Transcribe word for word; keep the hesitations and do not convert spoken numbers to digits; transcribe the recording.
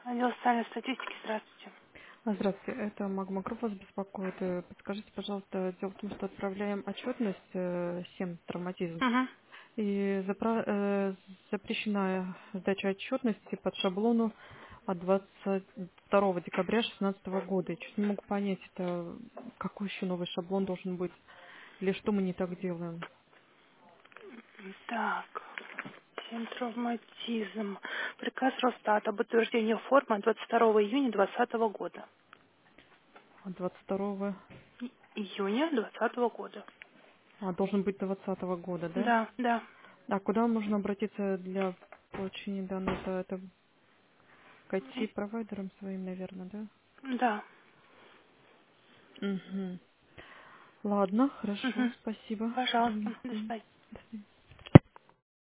Отдел социальной статистики, здравствуйте. А, Здравствуйте, это Магма Групп вас беспокоит. Э, Подскажите, пожалуйста, дело в том, что отправляем отчетность э, всем травматизм. Угу. И запра- э, запрещена сдача отчетности под шаблону от двадцать второго декабря две тысячи шестнадцатого года. Я чуть не могу понять, это какой еще новый шаблон должен быть, или что мы не так делаем. Так, всем травматизм. Приказ Росстата об утверждении формы от двадцать второго июня двадцатого года. От двадцать второго, Июня двадцатого года. а, должен быть двадцатого года, да? Да, да, А куда можно обратиться для получения данных? Это, это к ай ти-провайдерам своим, наверное, да? да. Угу. Ладно, хорошо, Угу. спасибо. Пожалуйста, М, до м. свидания. До свидания.